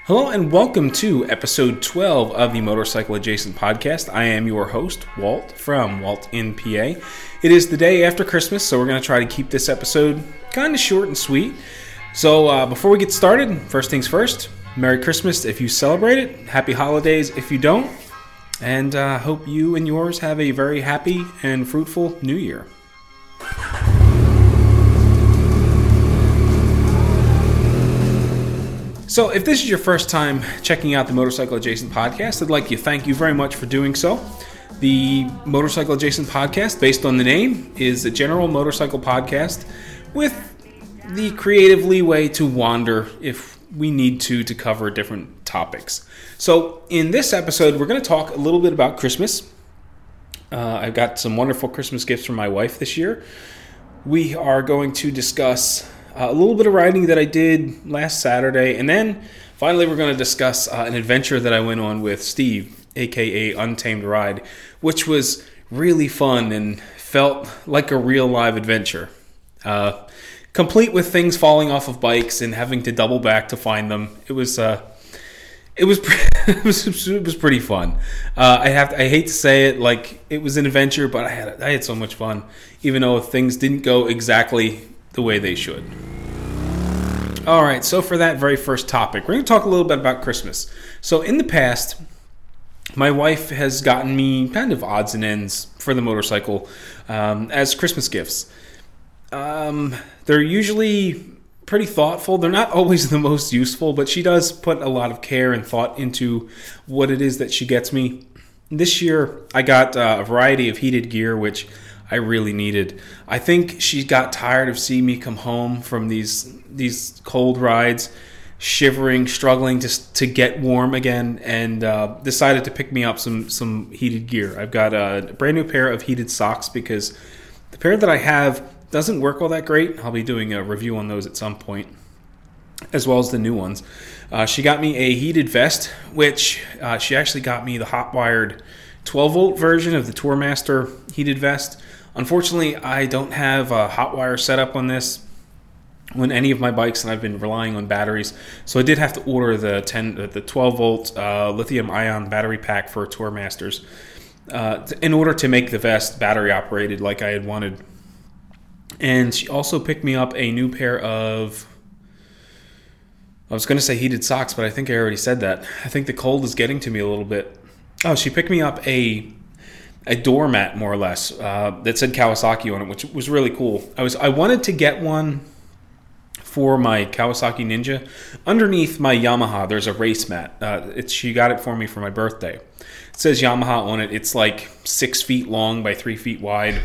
Hello and welcome to episode 12 of the Motorcycle Adjacent Podcast. I am your host, Walt, from Walt in PA. It is the day after Christmas, so we're going to try to keep this episode kind of short and sweet. So before we get started, first things first, Merry Christmas if you celebrate it, Happy Holidays if you don't, and hope you and yours have a very happy and fruitful New Year. So if this is your first time checking out the Motorcycle Adjacent Podcast, I'd like to thank you very much for doing so. The Motorcycle Adjacent Podcast, based on the name, is a general motorcycle podcast with the creative leeway to wander if we need to cover different topics. So in this episode, we're going to talk a little bit about Christmas. I've got some wonderful Christmas gifts from my wife this year. We are going to discuss a little bit of riding that I did last Saturday, and then finally we're going to discuss an adventure that I went on with Steve, aka Untamed Ride, which was really fun and felt like a real live adventure. Complete with things falling off of bikes and having to double back to find them. It was pretty fun. I hate to say it, like it was an adventure, but I had so much fun, even though things didn't go exactly the way they should. All right, so for that very first topic, we're going to talk a little bit about Christmas. So in the past, my wife has gotten me kind of odds and ends for the motorcycle as Christmas gifts. They're usually pretty thoughtful. They're not always the most useful, but she does put a lot of care and thought into what it is that she gets me. This year, I got a variety of heated gear, which I really needed. I think she got tired of seeing me come home from these cold rides, shivering, struggling to get warm again, and decided to pick me up some heated gear. I've got a brand new pair of heated socks because the pair that I have doesn't work all that great. I'll be doing a review on those at some point, as well as the new ones. She got me a heated vest, which she actually got me the hot-wired 12-volt version of the Tourmaster heated vest. Unfortunately, I don't have a hot wire setup on this on any of my bikes, and I've been relying on batteries. So I did have to order the 12-volt lithium-ion battery pack for Tourmasters in order to make the vest battery-operated like I had wanted. And she also picked me up a new pair of, I was going to say heated socks, but I think I already said that. I think the cold is getting to me a little bit. Oh, she picked me up a doormat, more or less, that said Kawasaki on it, which was really cool. I wanted to get one for my Kawasaki Ninja. Underneath my Yamaha, there's a race mat. She got it for me for my birthday. It says Yamaha on it. It's like 6 feet long by 3 feet wide.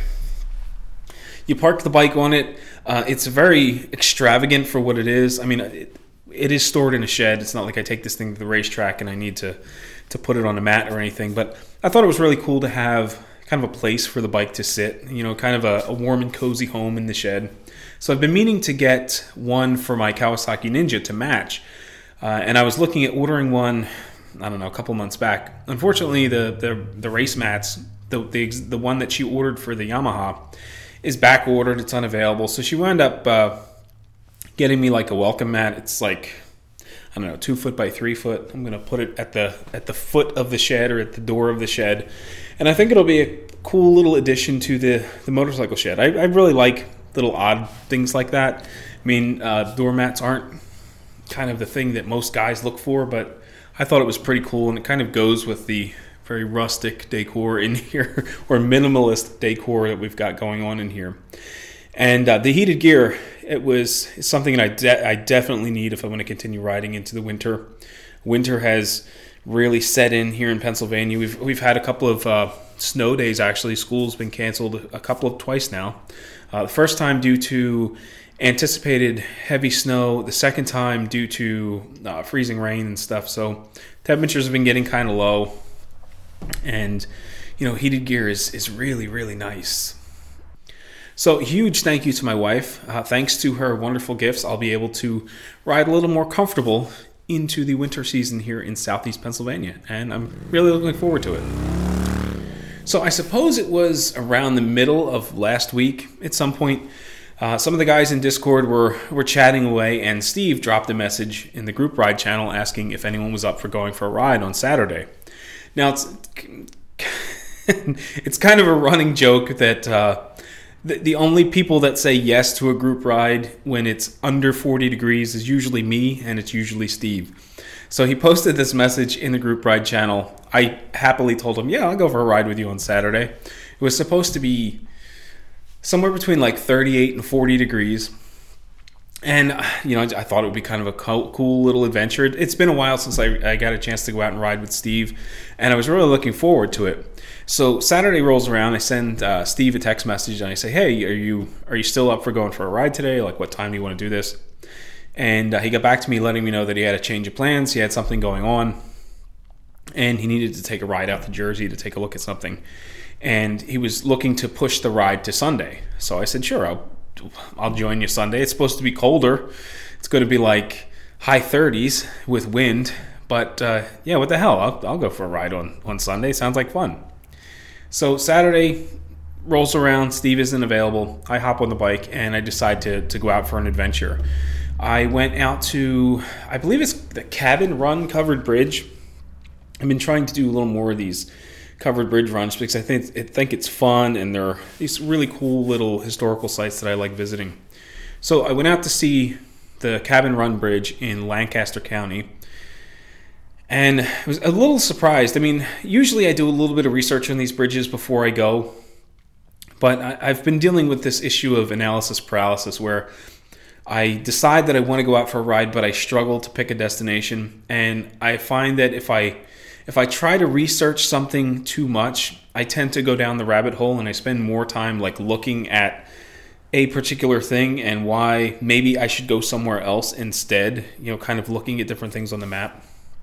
You park the bike on it. It's very extravagant for what it is. I mean, it is stored in a shed. It's not like I take this thing to the racetrack and I need to put it on a mat or anything, but I thought it was really cool to have kind of a place for the bike to sit, kind of a warm and cozy home in the shed. So I've been meaning to get one for my Kawasaki Ninja to match, and I was looking at ordering one, I don't know, a couple months back. Unfortunately, the race mats, the one that she ordered for the Yamaha, is back ordered. It's unavailable, so she wound up getting me like a welcome mat. It's like, I don't know, 2 foot by 3 foot. I'm going to put it at the foot of the shed or at the door of the shed. And I think it'll be a cool little addition to the motorcycle shed. I really like little odd things like that. I mean, doormats aren't kind of the thing that most guys look for, but I thought it was pretty cool, and it kind of goes with the very rustic decor in here, or minimalist decor that we've got going on in here. And the heated gear, it's something that I definitely need if I want to continue riding into the winter. Winter has really set in here in Pennsylvania. We've had a couple of snow days, actually. School's been canceled twice now. The first time due to anticipated heavy snow. The second time due to freezing rain and stuff. So temperatures have been getting kind of low. And, heated gear is really, really nice. So huge thank you to my wife. Thanks to her wonderful gifts, I'll be able to ride a little more comfortable into the winter season here in southeast Pennsylvania, and I'm really looking forward to it. So I suppose it was around the middle of last week at some point, Some of the guys in Discord were chatting away, and Steve dropped a message in the group ride channel asking if anyone was up for going for a ride on Saturday. Now, it's kind of a running joke that the only people that say yes to a group ride when it's under 40 degrees is usually me, and it's usually Steve. So he posted this message in the group ride channel. I happily told him, yeah, I'll go for a ride with you on Saturday. It was supposed to be somewhere between like 38 and 40 degrees. And, I thought it would be kind of a cool little adventure. It's been a while since I got a chance to go out and ride with Steve, and I was really looking forward to it. So Saturday rolls around, I send Steve a text message, and I say, hey, are you still up for going for a ride today? Like, what time do you want to do this? And he got back to me letting me know that he had a change of plans. He had something going on, and he needed to take a ride out to Jersey to take a look at something. And he was looking to push the ride to Sunday. So I said, sure, I'll join you Sunday. It's supposed to be colder. It's going to be like high 30s with wind. But what the hell? I'll go for a ride on Sunday. Sounds like fun. So Saturday rolls around. Steve isn't available. I hop on the bike and I decide to go out for an adventure. I went out to, I believe it's the Cabin Run Covered Bridge. I've been trying to do a little more of these covered bridge runs because I think it's fun, and there are these really cool little historical sites that I like visiting. So I went out to see the Cabin Run Bridge in Lancaster County, and I was a little surprised. I mean, usually I do a little bit of research on these bridges before I go, but I've been dealing with this issue of analysis paralysis where I decide that I want to go out for a ride, but I struggle to pick a destination, and I find that if I try to research something too much, I tend to go down the rabbit hole, and I spend more time like looking at a particular thing and why maybe I should go somewhere else instead, kind of looking at different things on the map.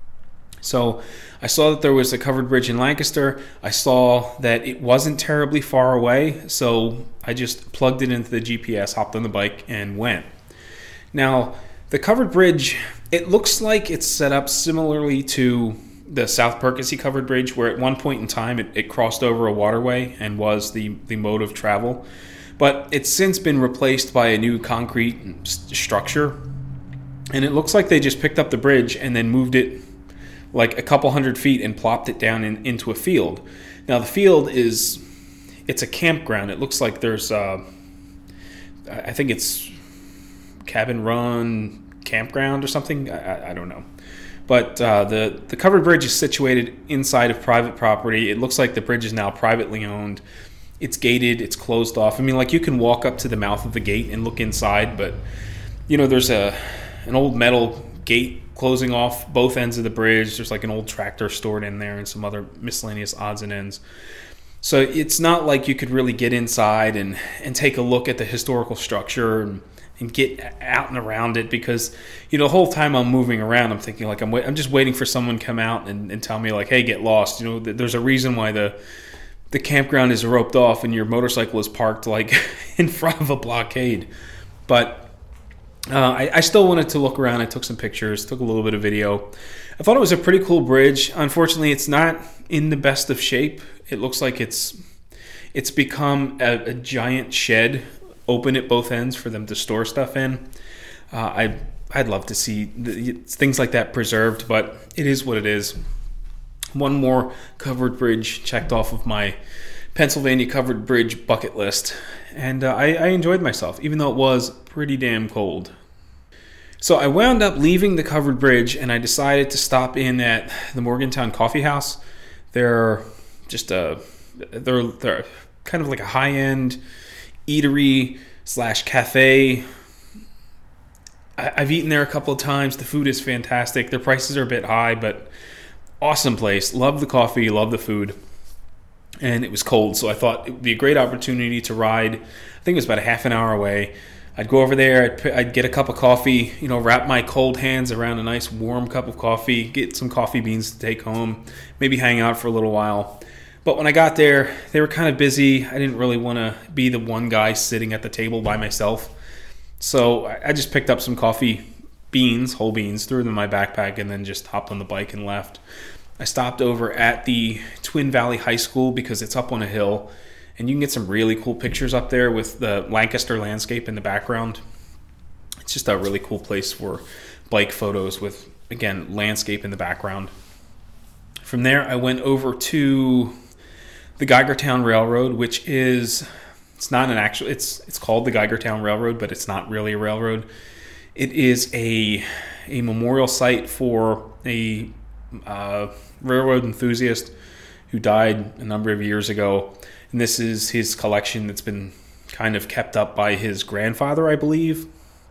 So I saw that there was a covered bridge in Lancaster. I saw that it wasn't terribly far away, so I just plugged it into the GPS, hopped on the bike, and went. Now, the covered bridge, it looks like it's set up similarly to the South Perkasie Covered Bridge, where at one point in time it crossed over a waterway and was the mode of travel. But it's since been replaced by a new concrete structure. And it looks like they just picked up the bridge and then moved it like a couple hundred feet and plopped it down into a field. Now the field it's a campground. It looks like there's, I think it's Cabin Run Campground or something. I don't know. But the covered bridge is situated inside of private property. It looks like the bridge is now privately owned. It's gated. It's closed off. I mean, like, you can walk up to the mouth of the gate and look inside, but, there's an old metal gate closing off both ends of the bridge. There's like an old tractor stored in there and some other miscellaneous odds and ends. So it's not like you could really get inside and take a look at the historical structure and get out and around it, because the whole time I'm moving around, I'm thinking like I'm just waiting for someone to come out and tell me like, hey, get lost. There's a reason why the campground is roped off and your motorcycle is parked like in front of a blockade. But I still wanted to look around. I took some pictures, took a little bit of video. I thought it was a pretty cool bridge. Unfortunately, it's not in the best of shape. It looks like it's become a giant shed, open at both ends for them to store stuff in. I'd love to see things like that preserved, but it is what it is. One more covered bridge checked off of my Pennsylvania covered bridge bucket list, and I enjoyed myself, even though it was pretty damn cold. So I wound up leaving the covered bridge, and I decided to stop in at the Morgantown Coffee House. They're kind of like a high-end eatery / cafe. I've eaten there a couple of times. The food is fantastic. Their prices are a bit high, but awesome place. Love the coffee, love the food. And it was cold, so I thought it would be a great opportunity to ride. I think it was about a half an hour away. I'd go over there, I'd get a cup of coffee, wrap my cold hands around a nice warm cup of coffee, get some coffee beans to take home, maybe hang out for a little while. But when I got there, they were kind of busy. I didn't really want to be the one guy sitting at the table by myself. So I just picked up some coffee beans, whole beans, threw them in my backpack, and then just hopped on the bike and left. I stopped over at the Twin Valley High School because it's up on a hill, and you can get some really cool pictures up there with the Lancaster landscape in the background. It's just a really cool place for bike photos with, again, landscape in the background. From there, I went over to the Geigertown Railroad, which is, it's not an actual, it's called the Geigertown Railroad, but it's not really a railroad. It is a memorial site for a railroad enthusiast who died a number of years ago. And this is his collection that's been kind of kept up by his grandfather, I believe.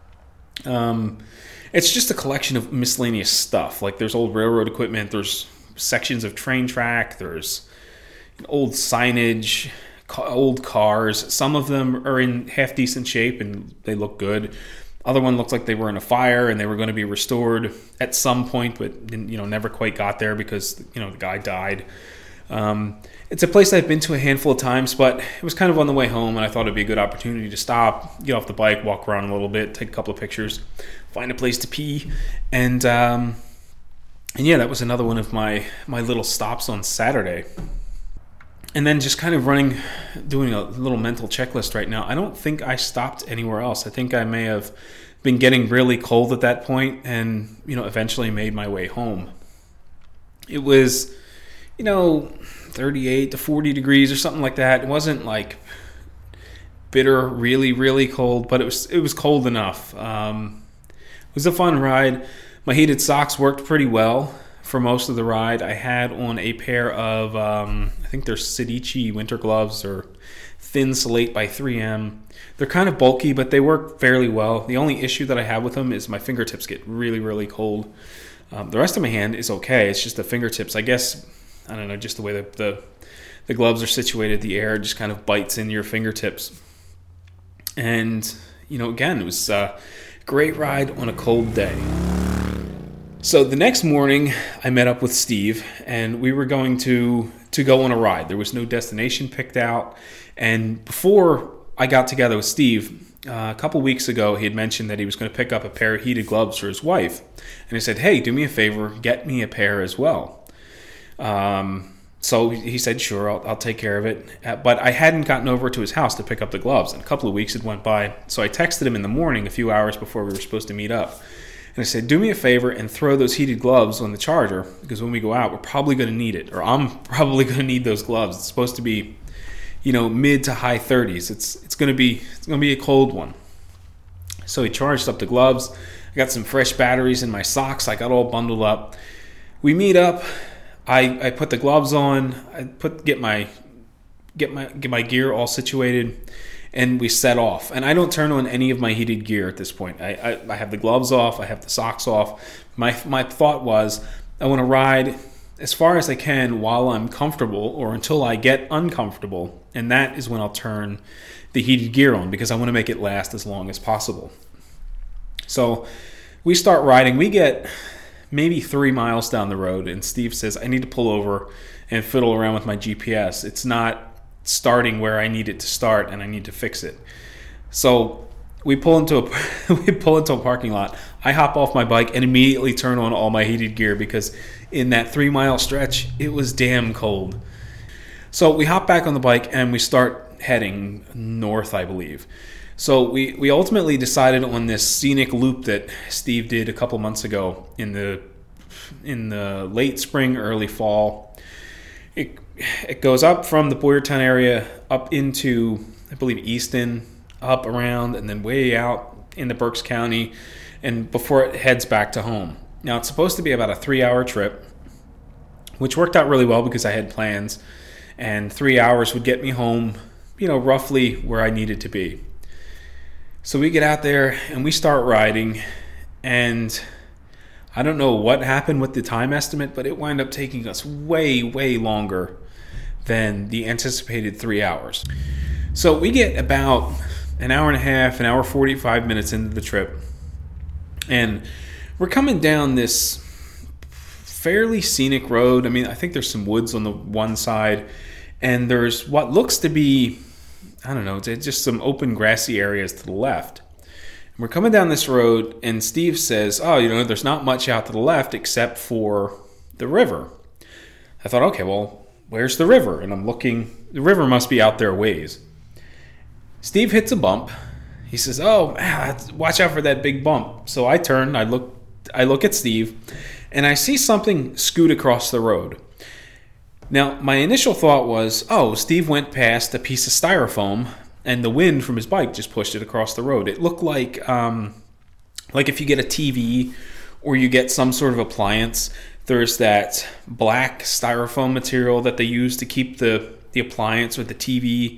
It's just a collection of miscellaneous stuff. Like there's old railroad equipment, there's sections of train track, there's old signage, old cars. Some of them are in half decent shape and they look good. Other one looks like they were in a fire and they were going to be restored at some point, but never quite got there because the guy died. It's a place I've been to a handful of times, but it was kind of on the way home, and I thought it'd be a good opportunity to stop, get off the bike, walk around a little bit, take a couple of pictures, find a place to pee, and yeah, that was another one of my little stops on Saturday. And then just kind of doing a little mental checklist right now. I don't think I stopped anywhere else. I think I may have been getting really cold at that point and, eventually made my way home. It was, 38 to 40 degrees or something like that. It wasn't like bitter, really, really cold, but it was cold enough. It was a fun ride. My heated socks worked pretty well for most of the ride. I had on a pair of, I think they're Sedici winter gloves or Thin Slate by 3M. They're kind of bulky, but they work fairly well. The only issue that I have with them is my fingertips get really, really cold. The rest of my hand is okay. It's just the fingertips. I guess, I don't know, just the way the gloves are situated, the air just kind of bites in your fingertips. And, again, it was a great ride on a cold day. So the next morning, I met up with Steve, and we were going to go on a ride. There was no destination picked out. And before I got together with Steve, a couple weeks ago, he had mentioned that he was going to pick up a pair of heated gloves for his wife. And I said, hey, do me a favor, get me a pair as well. So he said, sure, I'll take care of it. But I hadn't gotten over to his house to pick up the gloves. And a couple of weeks had went by. So I texted him in the morning, a few hours before we were supposed to meet up. And I said, do me a favor and throw those heated gloves on the charger, because when we go out, we're probably going to need it. Or I'm probably going to need those gloves. It's supposed to be, mid to high 30s. It's going to be a cold one. So he charged up the gloves. I got some fresh batteries in my socks. I got all bundled up. We meet up. I put the gloves on. I get my gear all situated, and we set off. And I don't turn on any of my heated gear at this point. I have the gloves off. I have the socks off. My thought was, I want to ride as far as I can while I'm comfortable or until I get uncomfortable. And that is when I'll turn the heated gear on, because I want to make it last as long as possible. So we start riding. We get maybe 3 miles down the road, and Steve says, I need to pull over and fiddle around with my GPS. It's not starting where I need it to start, and I need to fix it. So we pull into a parking lot. I hop off my bike and immediately turn on all my heated gear, because in that 3 mile stretch, it was damn cold. So we hop back on the bike and we start heading north, I believe. So we ultimately decided on this scenic loop that Steve did a couple months ago in the late spring, early fall. It goes up from the Boyertown area up into, I believe, Easton, up around, and then way out into Berks County, and before it heads back to home. Now, it's supposed to be about a 3-hour trip, which worked out really well because I had plans, and 3 hours would get me home, roughly where I needed to be. So we get out there and we start riding, and I don't know what happened with the time estimate, but it wound up taking us way, way longer than the anticipated 3 hours. So we get about an hour and a half, an hour 45 minutes into the trip, and we're coming down this fairly scenic road. I mean, I think there's some woods on the one side, and there's what looks to be, I don't know, just some open grassy areas to the left. And we're coming down this road, and Steve says, there's not much out to the left except for the river. I thought, okay, well, where's the river? And I'm looking The river must be out there a ways. Steve hits a bump. He says, "Oh, watch out for that big bump." So I turn, I look at Steve, and I see something scoot across the road. Now, my initial thought was, oh, Steve went past a piece of styrofoam, and the wind from his bike just pushed it across the road. It looked like if you get a TV or you get some sort of appliance, there's that black styrofoam material that they use to keep the appliance or the TV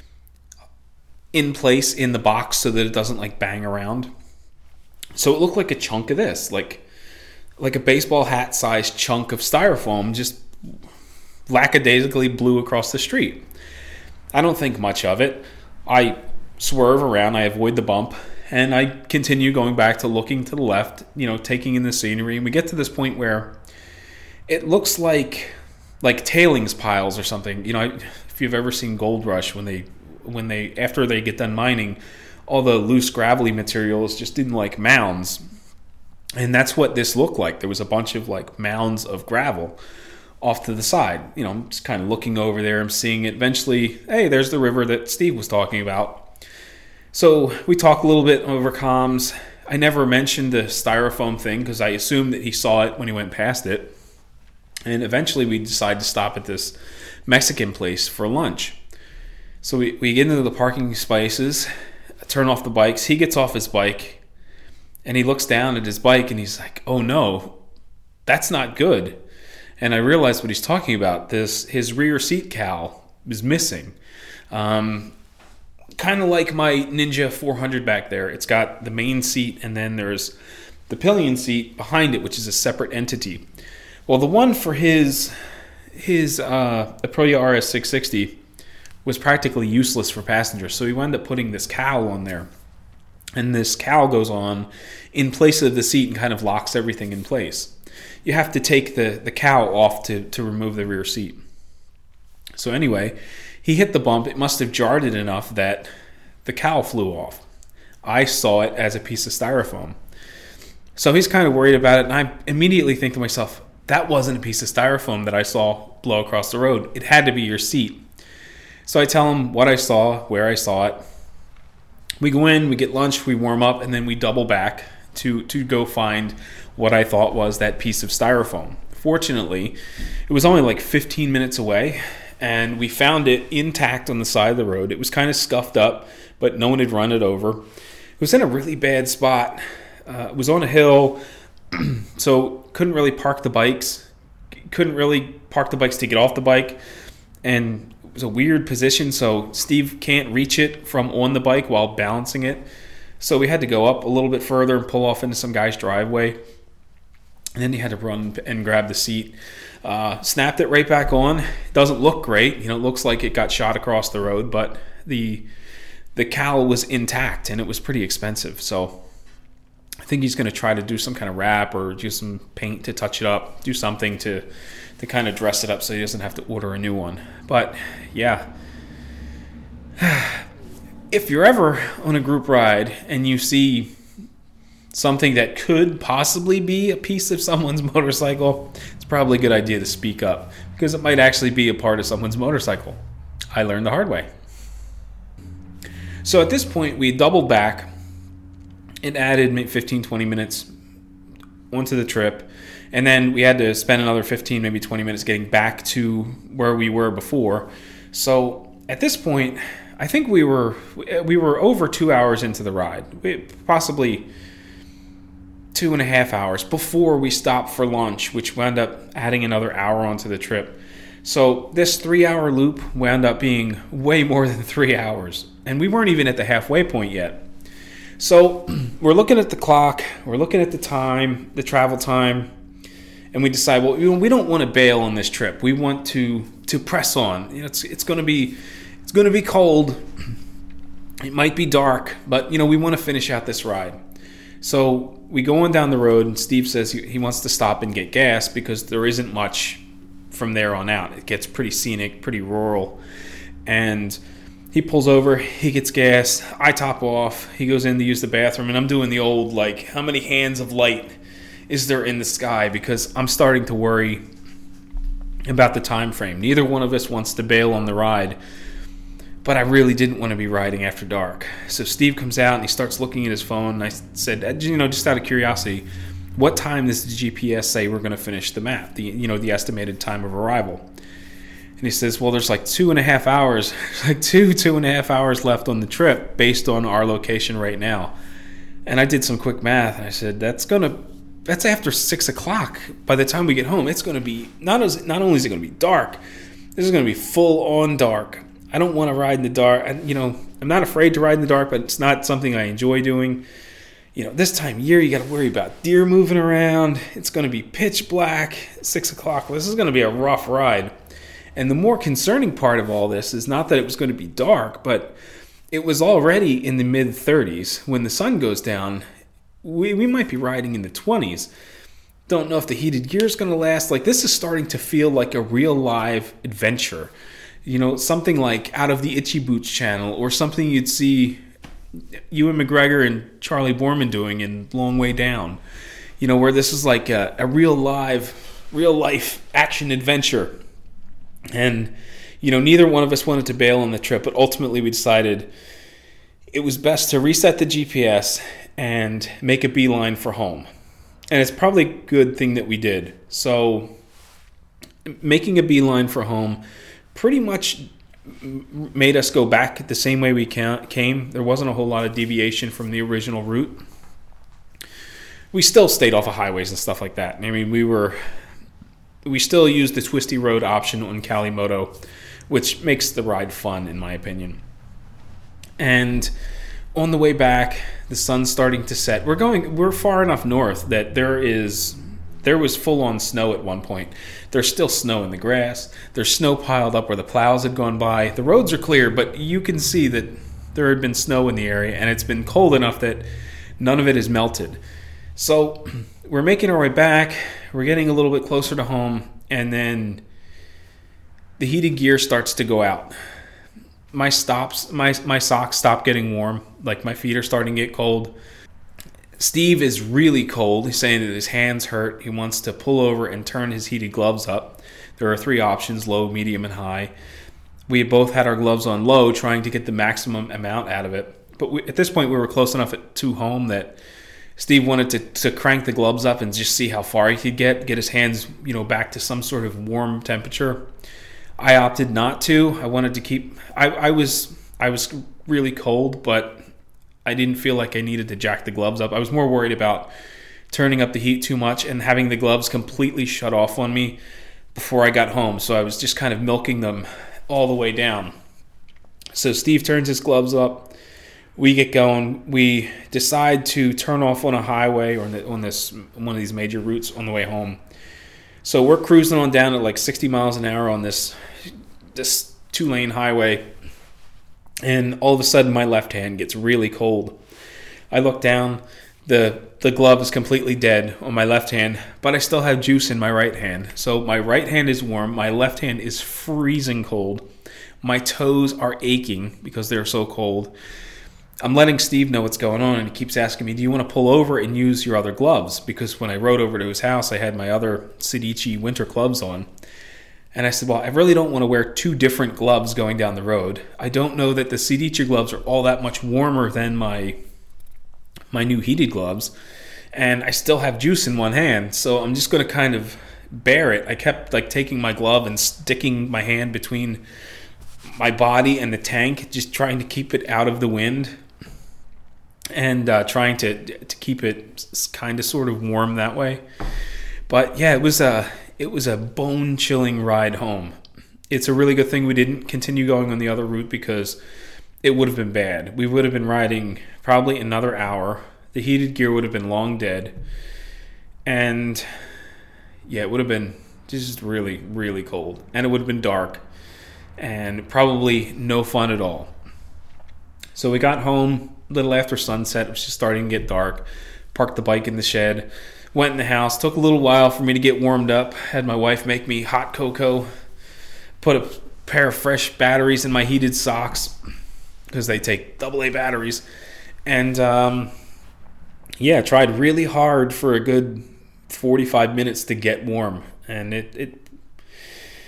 in place in the box so that it doesn't like bang around. So it looked like a chunk of this, like a baseball hat sized chunk of styrofoam just lackadaisically blew across the street. I don't think much of it. I swerve around, I avoid the bump, and I continue going back to looking to the left, taking in the scenery. And we get to this point where it looks like tailings piles or something. If you've ever seen Gold Rush, when they after they get done mining, all the loose gravelly material is just in like mounds. And that's what this looked like. There was a bunch of like mounds of gravel off to the side. I'm just kind of looking over there. I'm seeing it. Eventually, hey, there's the river that Steve was talking about. So we talk a little bit over comms. I never mentioned the styrofoam thing because I assumed that he saw it when he went past it. And eventually we decide to stop at this Mexican place for lunch. So we get into the parking spaces, turn off the bikes. He gets off his bike and he looks down at his bike and he's like, oh no, that's not good. And I realized what he's talking about. His rear seat cowl is missing. Kind of like my Ninja 400 back there. It's got the main seat and then there's the pillion seat behind it, which is a separate entity. Well, the one for his Aprilia RS 660 was practically useless for passengers. So he wound up putting this cowl on there. And this cowl goes on in place of the seat and kind of locks everything in place. You have to take the cowl off to remove the rear seat. So anyway, he hit the bump. It must have jarred it enough that the cowl flew off. I saw it as a piece of styrofoam. So he's kind of worried about it, and I immediately think to myself, that wasn't a piece of styrofoam that I saw blow across the road. It had to be your seat. So I tell him what I saw, where I saw it. We go in, we get lunch, we warm up, and then we double back to go find what I thought was that piece of styrofoam. Fortunately, it was only like 15 minutes away, and we found it intact on the side of the road. It was kind of scuffed up, but no one had run it over. It was in a really bad spot. It was on a hill, so couldn't really park the bikes. Couldn't really park the bikes to get off the bike, and it was a weird position, so Steve can't reach it from on the bike while balancing it. So we had to go up a little bit further and pull off into some guy's driveway. And then he had to run and grab the seat. Snapped it right back on. Doesn't look great. It looks like it got shot across the road, but the cowl was intact and it was pretty expensive. So I think he's going to try to do some kind of wrap or do some paint to touch it up, do something to kind of dress it up so he doesn't have to order a new one. But yeah. If you're ever on a group ride and you see something that could possibly be a piece of someone's motorcycle, it's probably a good idea to speak up because it might actually be a part of someone's motorcycle. I learned the hard way. So at this point, we doubled back and added 15-20 minutes onto the trip. And then we had to spend another 15, maybe 20 minutes getting back to where we were before. So at this point, I think we were over 2 hours into the ride, possibly 2.5 hours before we stopped for lunch, which wound up adding another hour onto the trip. So this 3-hour loop wound up being way more than 3 hours, and we weren't even at the halfway point yet. So we're looking at the clock, we're looking at the time, the travel time, and we decide, well, we don't want to bail on this trip. We want to press on. It's going to be cold. It might be dark, but we want to finish out this ride. So we go on down the road, and Steve says he wants to stop and get gas because there isn't much from there on out. It gets pretty scenic, pretty rural. And he pulls over, he gets gas, I top off, he goes in to use the bathroom, and I'm doing the old, how many hands of light is there in the sky? Because I'm starting to worry about the time frame. Neither one of us wants to bail on the ride, but I really didn't want to be riding after dark. So Steve comes out and he starts looking at his phone, and I said, just out of curiosity, what time does the GPS say we're going to finish the map, the estimated time of arrival? And he says, well, there's like 2.5 hours, like 2.5 hours left on the trip based on our location right now. And I did some quick math, and I said, that's after 6 o'clock. By the time we get home, it's going to be, not only is it going to be dark, this is going to be full on dark. I don't want to ride in the dark. I'm not afraid to ride in the dark, but it's not something I enjoy doing. This time of year, you got to worry about deer moving around. It's going to be pitch black, 6 o'clock. This is going to be a rough ride. And the more concerning part of all this is not that it was going to be dark, but it was already in the mid-30s. When the sun goes down, we might be riding in the 20s. Don't know if the heated gear is going to last. Like, this is starting to feel like a real live adventure. Something like out of the Itchy Boots channel, or something you'd see Ewan McGregor and Charlie Borman doing in Long Way Down. Where this is like a real life action adventure. And, neither one of us wanted to bail on the trip, but ultimately we decided it was best to reset the GPS and make a beeline for home. And it's probably a good thing that we did. So making a beeline for home pretty much made us go back the same way we came. There wasn't a whole lot of deviation from the original route. We still stayed off of highways and stuff like that. I mean, we still used the twisty road option on Kalimoto, which makes the ride fun, in my opinion. And on the way back, the sun's starting to set. We're far enough north that there was full-on snow at one point. There's still snow in the grass. There's snow piled up where the plows had gone by. The roads are clear, but you can see that there had been snow in the area, and it's been cold enough that none of it is melted. So we're making our way back. We're getting a little bit closer to home, and then the heated gear starts to go out. My socks stop getting warm. Like, my feet are starting to get cold. Steve is really cold. He's saying that his hands hurt. He wants to pull over and turn his heated gloves up. There are 3 options: low, medium, and high. We both had our gloves on low, trying to get the maximum amount out of it. But at this point, we were close enough to home that Steve wanted to crank the gloves up and just see how far he could get his hands, back to some sort of warm temperature. I opted not to. I wanted to keep. I was really cold, but I didn't feel like I needed to jack the gloves up. I was more worried about turning up the heat too much and having the gloves completely shut off on me before I got home. So I was just kind of milking them all the way down. So Steve turns his gloves up. We get going. We decide to turn off on a highway or on one of these major routes on the way home. So we're cruising on down at like 60 miles an hour on this 2-lane highway. And all of a sudden, my left hand gets really cold. I look down. The glove is completely dead on my left hand, but I still have juice in my right hand. So my right hand is warm. My left hand is freezing cold. My toes are aching because they're so cold. I'm letting Steve know what's going on, and he keeps asking me, do you want to pull over and use your other gloves? Because when I rode over to his house, I had my other Sedici winter gloves on. And I said, well, I really don't want to wear 2 different gloves going down the road. I don't know that the Sedici gloves are all that much warmer than my new heated gloves. And I still have juice in one hand, so I'm just going to kind of bear it. I kept taking my glove and sticking my hand between my body and the tank, just trying to keep it out of the wind. And trying to keep it kind of sort of warm that way. But yeah, it was a bone-chilling ride home. It's a really good thing we didn't continue going on the other route, because it would have been bad. We would have been riding probably another hour. The heated gear would have been long dead. And yeah, it would have been just really, really cold. And it would have been dark. And probably no fun at all. So we got home a little after sunset. It was just starting to get dark. Parked the bike in the shed. Went in the house. Took a little while for me to get warmed up. Had my wife make me hot cocoa. Put a pair of fresh batteries in my heated socks, because they take AA batteries. And tried really hard for a good 45 minutes to get warm. And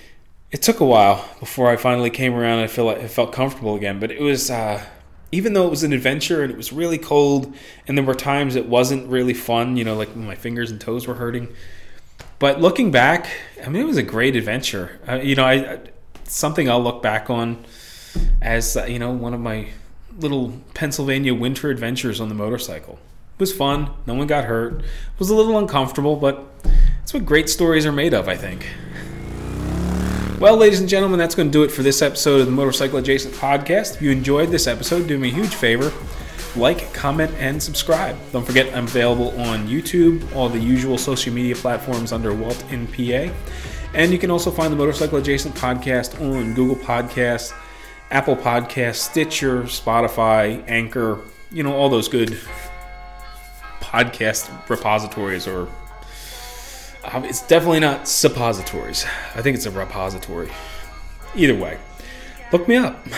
It took a while before I finally came around and I feel like it felt comfortable again. But it was, even though it was an adventure and it was really cold, and there were times it wasn't really fun, like when my fingers and toes were hurting. But looking back, I mean, it was a great adventure. Something I'll look back on as, one of my little Pennsylvania winter adventures on the motorcycle. It was fun. No one got hurt. It was a little uncomfortable, but that's what great stories are made of, I think. Well, ladies and gentlemen, that's going to do it for this episode of the Motorcycle Adjacent Podcast. If you enjoyed this episode, do me a huge favor. Like, comment, and subscribe. Don't forget, I'm available on YouTube, all the usual social media platforms under Walt in PA. And you can also find the Motorcycle Adjacent Podcast on Google Podcasts, Apple Podcasts, Stitcher, Spotify, Anchor, all those good podcast repositories, or it's definitely not suppositories. I think it's a repository. Either way, look me up.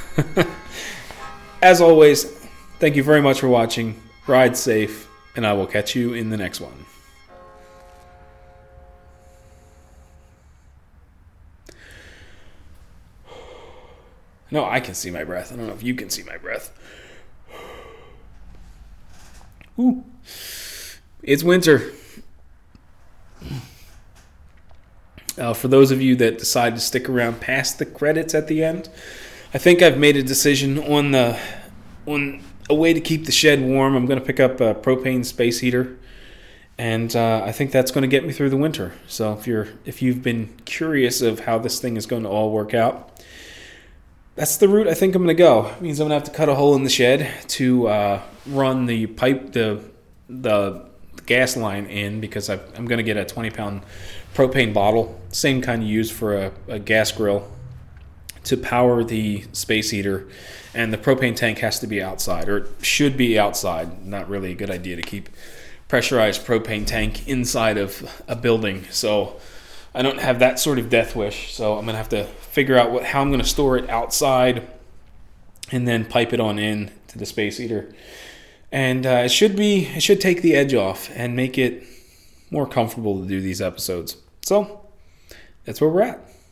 As always, thank you very much for watching. Ride safe, and I will catch you in the next one. No, I can see my breath. I don't know if you can see my breath. Ooh. It's winter. For those of you that decide to stick around past the credits at the end, I think I've made a decision on a way to keep the shed warm. I'm going to pick up a propane space heater, and I think that's going to get me through the winter. So if you've been curious of how this thing is going to all work out, that's the route I think I'm going to go. It means I'm going to have to cut a hole in the shed to run the pipe, the gas line in, because I'm going to get a 20-pound propane bottle, same kind you use for a gas grill, to power the space heater. And the propane tank has to be outside, or it should be outside. Not really a good idea to keep pressurized propane tank inside of a building. So I don't have that sort of death wish. So I'm going to have to figure out how I'm going to store it outside and then pipe it on in to the space heater. And it should take the edge off and make it more comfortable to do these episodes. So that's where we're at.